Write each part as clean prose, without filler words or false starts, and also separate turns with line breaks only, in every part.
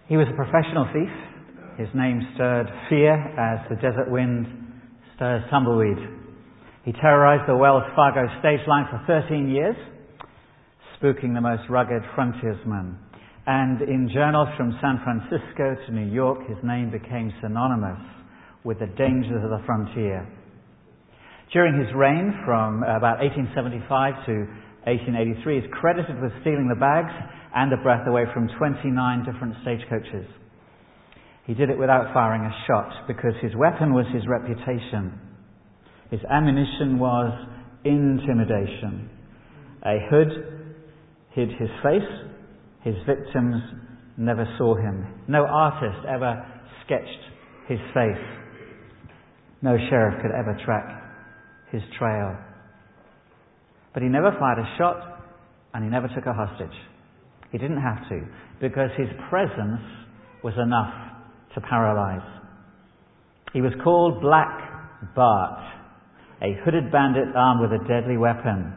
He was a professional thief. His name stirred fear as the desert wind stirs tumbleweed. He terrorized the Wells Fargo stage line for 13 years, spooking the most rugged frontiersmen. And in journals from San Francisco to New York, his name became synonymous with the dangers of the frontier. During his reign from about 1875 to 1883, he's credited with stealing the bags and the breath away from 29 different stagecoaches. He did it without firing a shot because his weapon was his reputation. His ammunition was intimidation. A hood hid his face. His victims never saw him. No artist ever sketched his face. No sheriff could ever track his trail. But he never fired a shot, and he never took a hostage. He didn't have to, because his presence was enough to paralyze. He was called Black Bart, a hooded bandit armed with a deadly weapon.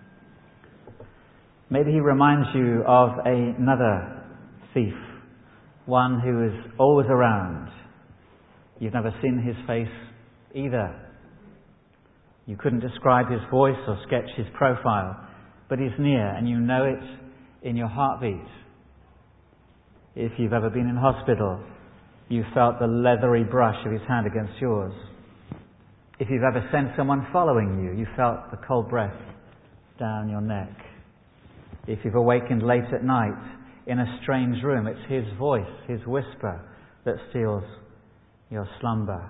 Maybe he reminds you of another thief, one who is always around. You've never seen his face either. You couldn't describe his voice or sketch his profile, but he's near and you know it in your heartbeat. If you've ever been in hospital, you felt the leathery brush of his hand against yours. If you've ever sensed someone following you, you felt the cold breath down your neck. If you've awakened late at night in a strange room, it's his voice, his whisper, that steals your slumber.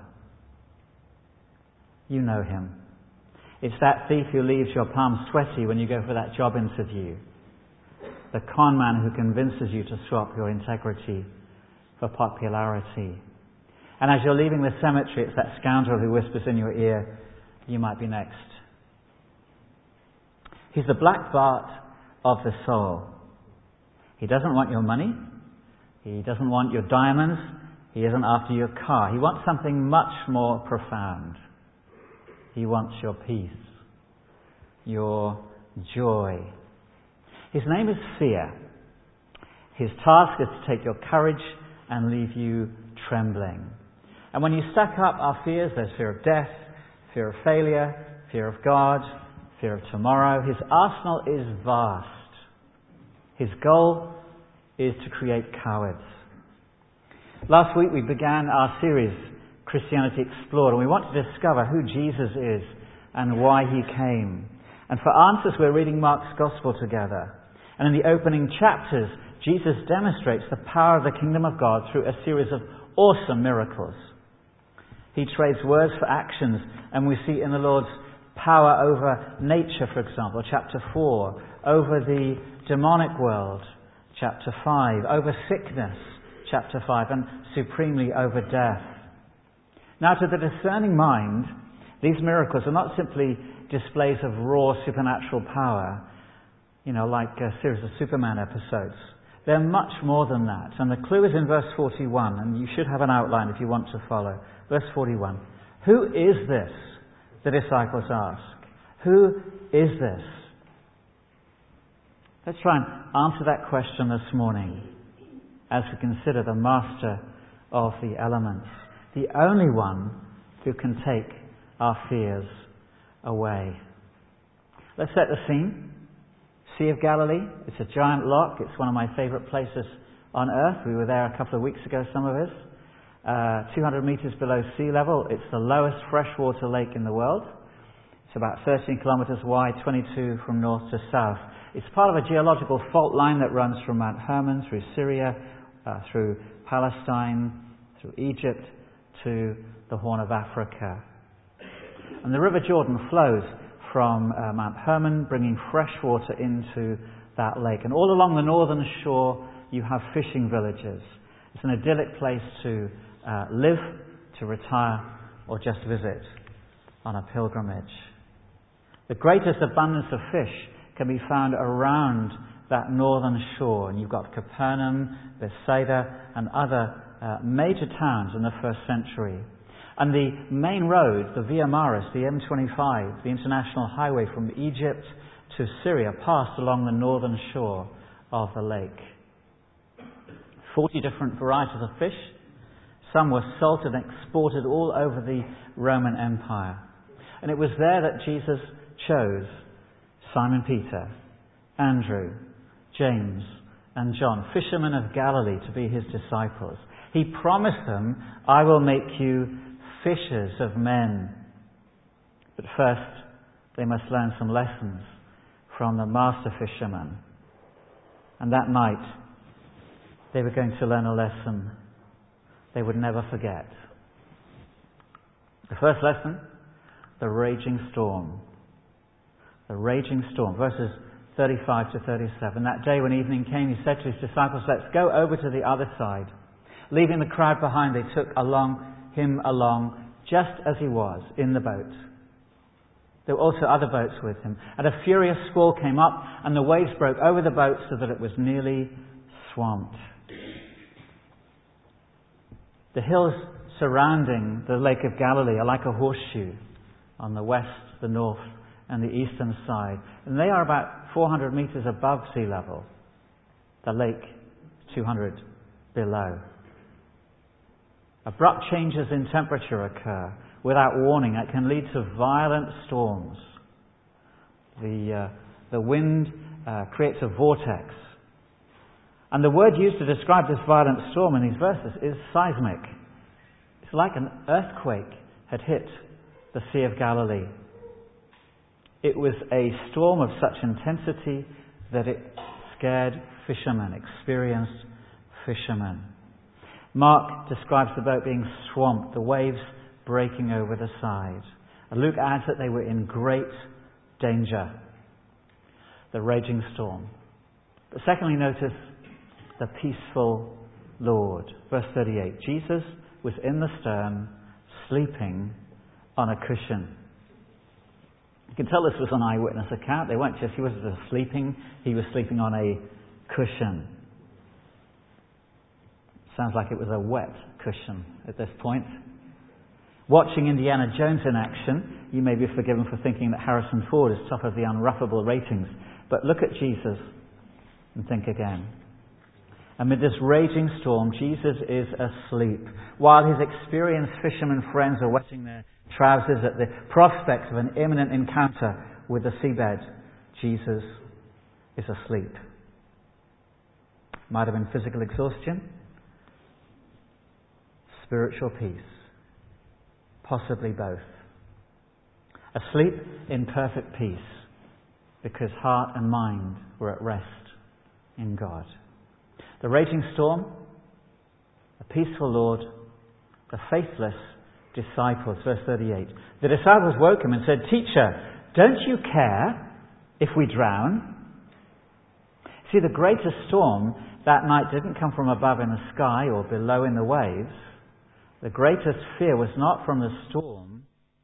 You know him. It's that thief who leaves your palms sweaty when you go for that job interview. The con man who convinces you to swap your integrity for popularity. And as you're leaving the cemetery, it's that scoundrel who whispers in your ear, you might be next. He's the Black Bart of the soul. He doesn't want your money. He doesn't want your diamonds. He isn't after your car. He wants something much more profound. He wants your peace, your joy. His name is fear. His task is to take your courage and leave you trembling. And when you stack up our fears, there's fear of death, fear of failure, fear of God, fear of tomorrow. His arsenal is vast. His goal is to create cowards. Last week we began our series, Christianity Explored, and we want to discover who Jesus is and why he came. And for answers, we're reading Mark's Gospel together. And in the opening chapters, Jesus demonstrates the power of the kingdom of God through a series of awesome miracles. He trades words for actions, and we see in the Lord's power over nature, for example, chapter 4, over the demonic world, chapter 5, over sickness, chapter 5, and supremely over death. Now, to the discerning mind, these miracles are not simply displays of raw supernatural power, like a series of Superman episodes. They're much more than that. And the clue is in verse 41, and you should have an outline if you want to follow. Verse 41. Who is this? The disciples ask. Who is this? Let's try and answer that question this morning as we consider the master of the elements, the only one who can take our fears away. Let's set the scene. Sea of Galilee. It's a giant loch. It's one of my favourite places on earth. We were there a couple of weeks ago, some of us. 200 metres below sea level. It's the lowest freshwater lake in the world. It's about 13 kilometres wide, 22 from north to south. It's part of a geological fault line that runs from Mount Hermon through Syria, through Palestine, through Egypt, to the Horn of Africa. And the River Jordan flows from Mount Hermon, bringing fresh water into that lake. And all along the northern shore, you have fishing villages. It's an idyllic place to live, to retire, or just visit on a pilgrimage. The greatest abundance of fish can be found around that northern shore. And you've got Capernaum, Bethsaida, and other major towns in the first century. And the main road, the Via Maris, the M25, the international highway from Egypt to Syria, passed along the northern shore of the lake. 40 different varieties of fish. Some were salted and exported all over the Roman Empire. And it was there that Jesus chose Simon Peter, Andrew, James, and John, fishermen of Galilee, to be his disciples. He promised them, I will make you fishers of men. But first, they must learn some lessons from the master fisherman. And that night, they were going to learn a lesson they would never forget. The first lesson, the raging storm. The raging storm. Verses 35 to 37. That day when evening came, he said to his disciples, let's go over to the other side. Leaving the crowd behind, they took him along just as he was, in the boat. There were also other boats with him. And a furious squall came up, and the waves broke over the boat so that it was nearly swamped. The hills surrounding the Lake of Galilee are like a horseshoe on the west, the north, and the eastern side. And they are about 400 meters above sea level. The lake, 200 below. Abrupt changes in temperature occur without warning. It can lead to violent storms. The wind creates a vortex. And the word used to describe this violent storm in these verses is seismic. It's like an earthquake had hit the Sea of Galilee. It was a storm of such intensity that it scared fishermen, experienced fishermen. Mark describes the boat being swamped, the waves breaking over the side. And Luke adds that they were in great danger. The raging storm. But secondly, notice the peaceful Lord. Verse 38. Jesus was in the stern, sleeping on a cushion. You can tell this was an eyewitness account. He wasn't just sleeping, he was sleeping on a cushion. Sounds like it was a wet cushion at this point. Watching Indiana Jones in action, you may be forgiven for thinking that Harrison Ford is top of the unruffable ratings. But look at Jesus and think again. Amid this raging storm, Jesus is asleep, while his experienced fishermen friends are wetting their trousers at the prospect of an imminent encounter with the seabed. Jesus is asleep. Might have been physical exhaustion, spiritual peace, possibly both. Asleep in perfect peace, because heart and mind were at rest in God. The raging storm, the peaceful Lord, the faithless disciples. Verse 38. The disciples woke him and said, Teacher, don't you care if we drown? See, the greatest storm that night didn't come from above in the sky or below in the waves. The greatest fear was not from the storm.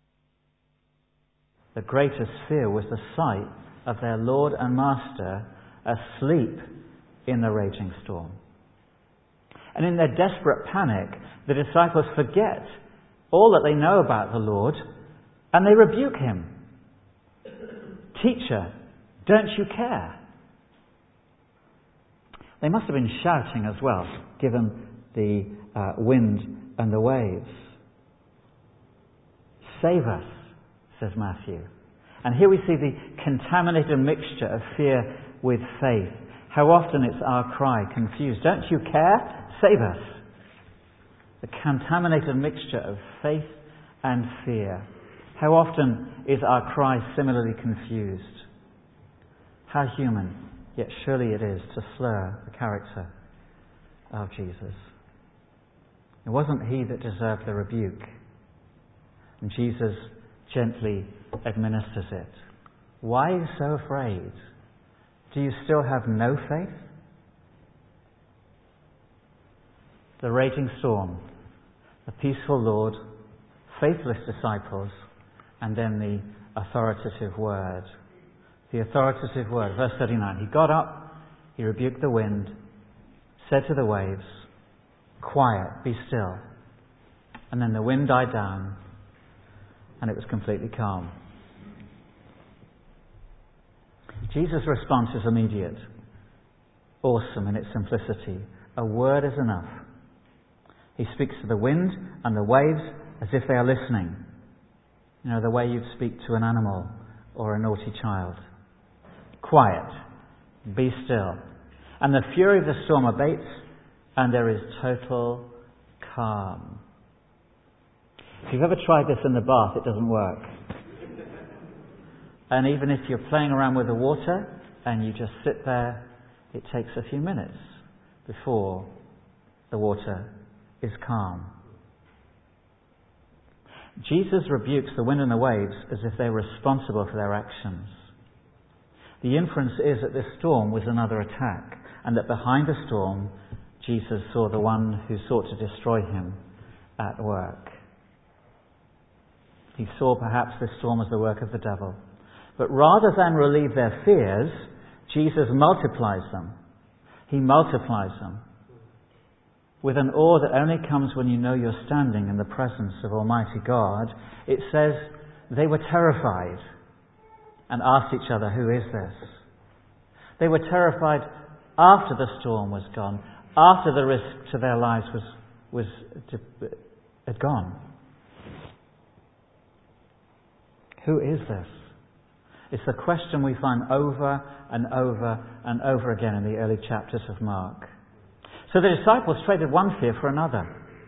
The greatest fear was the sight of their Lord and Master asleep in the raging storm. And in their desperate panic, the disciples forget all that they know about the Lord, and they rebuke him. Teacher, don't you care? They must have been shouting as well, given the wind and the waves. Save us, says Matthew. And here we see the contaminated mixture of fear with faith. How often it's our cry, confused. Don't you care? Save us. The contaminated mixture of faith and fear. How often is our cry similarly confused? How human, yet surely it is to slur the character of Jesus. It wasn't he that deserved the rebuke. And Jesus gently administers it. Why are you so afraid? Do you still have no faith? The raging storm, the peaceful Lord, faithless disciples, and then the authoritative word. The authoritative word, verse 39. He got up, he rebuked the wind, said to the waves, Quiet, be still. And then the wind died down, and it was completely calm. Jesus' response is immediate, awesome in its simplicity. A word is enough. He speaks to the wind and the waves as if they are listening. You know, the way you'd speak to an animal or a naughty child. Quiet. Be still. And the fury of the storm abates, and there is total calm. If you've ever tried this in the bath, it doesn't work. And even if you're playing around with the water and you just sit there, it takes a few minutes before the water is calm. Jesus rebukes the wind and the waves as if they're responsible for their actions. The inference is that this storm was another attack, and that behind the storm, Jesus saw the one who sought to destroy him at work. He saw perhaps this storm as the work of the devil. But rather than relieve their fears, Jesus multiplies them. He multiplies them with an awe that only comes when you know you're standing in the presence of Almighty God. It says they were terrified and asked each other, "Who is this?" They were terrified after the storm was gone, after the risk to their lives had gone. Who is this? It's a question we find over and over and over again in the early chapters of Mark. So the disciples traded one fear for another.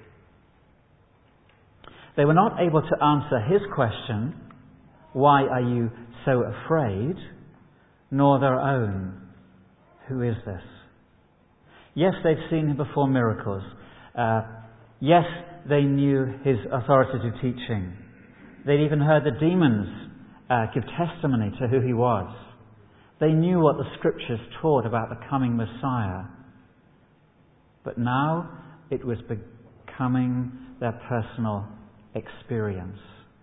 They were not able to answer his question, "Why are you so afraid?" nor their own, "Who is this?" Yes, they'd seen him perform miracles. Yes, they knew his authoritative teaching. They'd even heard the demons give testimony to who he was. They knew what the Scriptures taught about the coming Messiah. But now it was becoming their personal experience.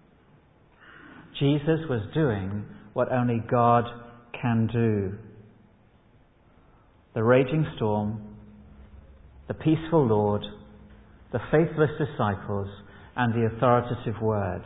Jesus was doing what only God can do. The raging storm, the peaceful Lord, the faithless disciples, and the authoritative word.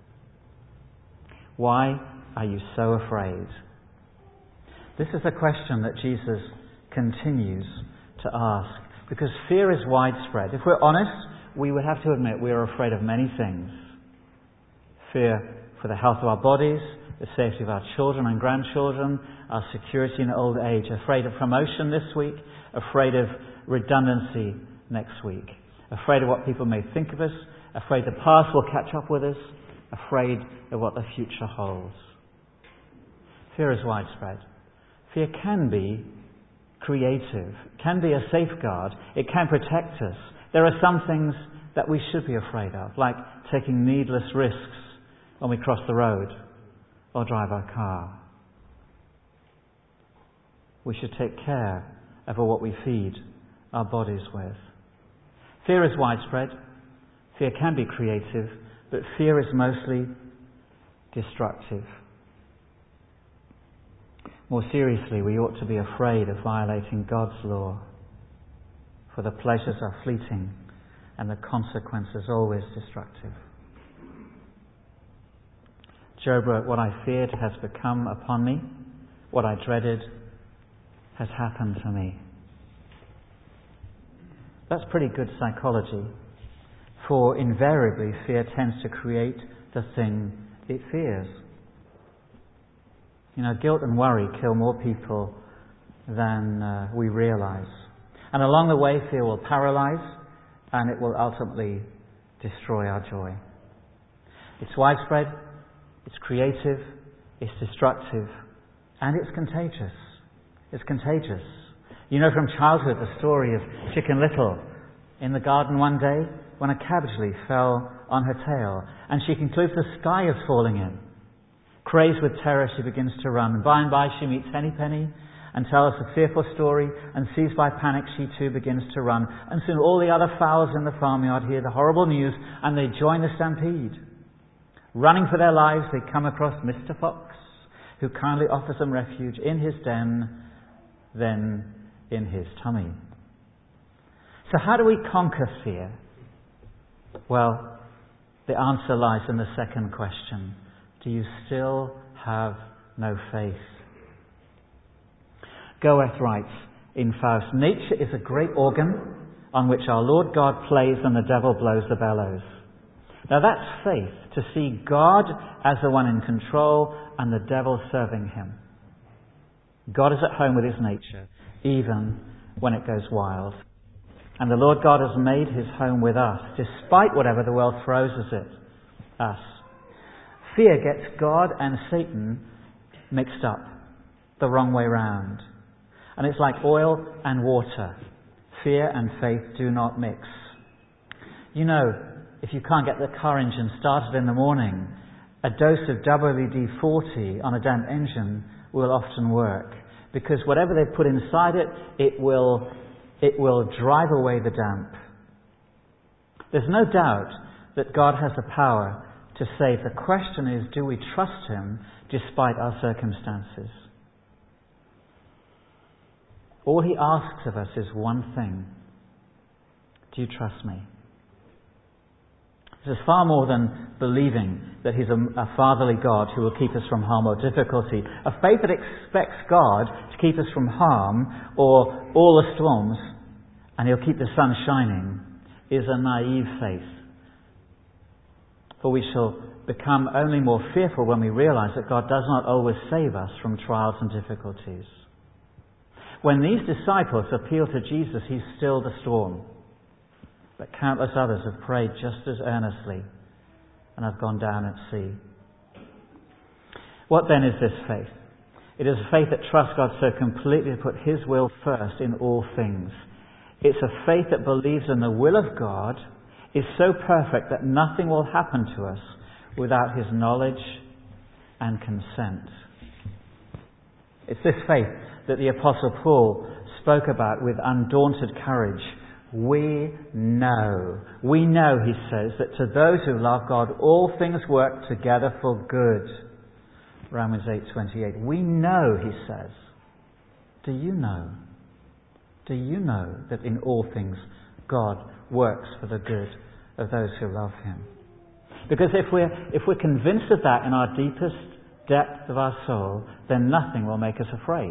Why are you so afraid? This is a question that Jesus continues to ask, because fear is widespread. If we're honest, we would have to admit we are afraid of many things. Fear for the health of our bodies, the safety of our children and grandchildren, our security in old age, afraid of promotion this week, afraid of redundancy next week, afraid of what people may think of us, afraid the past will catch up with us, afraid of what the future holds. Fear is widespread. Fear can be creative, can be a safeguard, it can protect us. There are some things that we should be afraid of, like taking needless risks when we cross the road or drive our car. We should take care of what we feed our bodies with. Fear is widespread. Fear can be creative, but fear is mostly destructive. More seriously, we ought to be afraid of violating God's law, for the pleasures are fleeting and the consequences always destructive. Job wrote, "What I feared has become upon me, what I dreaded has happened to me." That's pretty good psychology, for invariably fear tends to create the thing it fears. You know, guilt and worry kill more people than we realize. And along the way, fear will paralyze, and it will ultimately destroy our joy. It's widespread, it's creative, it's destructive, and it's contagious. It's contagious. You know from childhood the story of Chicken Little in the garden one day when a cabbage leaf fell on her tail, and she concludes the sky is falling in. Crazed with terror, she begins to run, and by she meets Henny Penny and tells a fearful story, and seized by panic she too begins to run, and soon all the other fowls in the farmyard hear the horrible news and they join the stampede. Running for their lives, they come across Mr. Fox, who kindly offers them refuge in his den, then in his tummy. So how do we conquer fear? Well, the answer lies in the second question. Do you still have no faith? Goethe writes, in Faust, nature is a great organ on which our Lord God plays and the devil blows the bellows. Now that's faith, to see God as the one in control and the devil serving him. God is at home with his nature, even when it goes wild. And the Lord God has made his home with us, despite whatever the world throws at it, us. Fear gets God and Satan mixed up, the wrong way round. And it's like oil and water. Fear and faith do not mix. You know, if you can't get the car engine started in the morning, a dose of WD-40 on a damp engine will often work. Because whatever they put inside it, it will drive away the damp. There's no doubt that God has the power to save. The question is, do we trust him despite our circumstances? All he asks of us is one thing. Do you trust me? This is far more than believing that he's a fatherly God who will keep us from harm or difficulty. A faith that expects God to keep us from harm or all the storms and he'll keep the sun shining is a naive faith. For we shall become only more fearful when we realize that God does not always save us from trials and difficulties. When these disciples appeal to Jesus, he stilled the storm. But countless others have prayed just as earnestly and have gone down at sea. What then is this faith? It is a faith that trusts God so completely to put his will first in all things. It's a faith that believes in the will of God is so perfect that nothing will happen to us without his knowledge and consent. It's this faith that the Apostle Paul spoke about with undaunted courage. We know, he says, that to those who love God, all things work together for good. Romans 8:28. We know, he says. Do you know? Do you know that in all things God works for the good of those who love him? Because if we're convinced of that in our deepest depth of our soul, then nothing will make us afraid.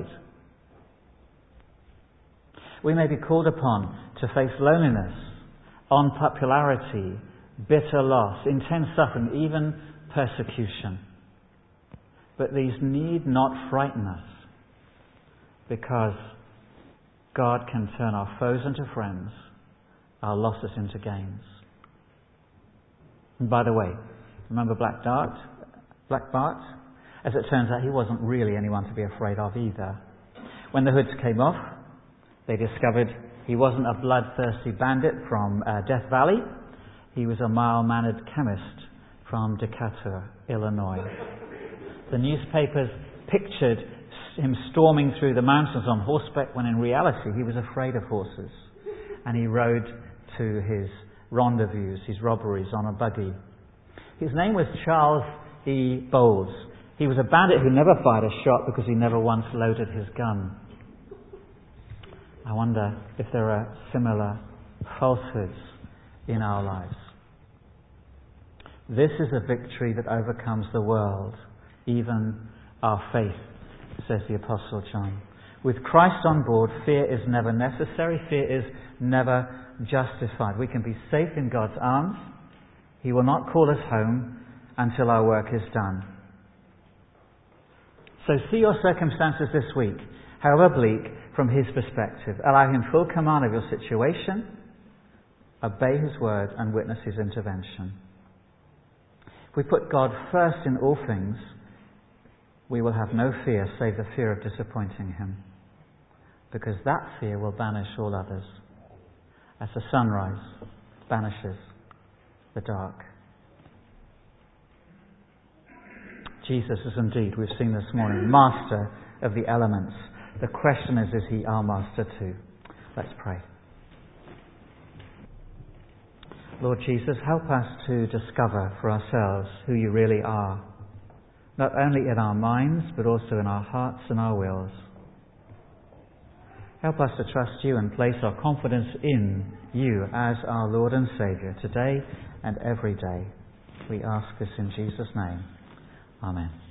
We may be called upon to face loneliness, unpopularity, bitter loss, intense suffering, even persecution. But these need not frighten us, because God can turn our foes into friends, our losses into gains. And by the way, remember Black Bart? As it turns out, he wasn't really anyone to be afraid of either. When the hoods came off, they discovered he wasn't a bloodthirsty bandit from Death Valley. He was a mild-mannered chemist from Decatur, Illinois. The newspapers pictured him storming through the mountains on horseback when in reality he was afraid of horses. And he rode to his rendezvous, his robberies on a buggy. His name was Charles E. Bowles. He was a bandit who never fired a shot because he never once loaded his gun. I wonder if there are similar falsehoods in our lives. This is a victory that overcomes the world, even our faith, says the Apostle John. With Christ on board, fear is never necessary, fear is never justified. We can be safe in God's arms. He will not call us home until our work is done. So see your circumstances this week, however bleak, from his perspective. Allow him full command of your situation. Obey his word and witness his intervention. If we put God first in all things, we will have no fear save the fear of disappointing him, because that fear will banish all others, as the sunrise banishes the dark. Jesus is indeed, we've seen this morning, master of the elements. The question is he our master too? Let's pray. Lord Jesus, help us to discover for ourselves who you really are, not only in our minds, but also in our hearts and our wills. Help us to trust you and place our confidence in you as our Lord and Saviour today and every day. We ask this in Jesus' name. Amen.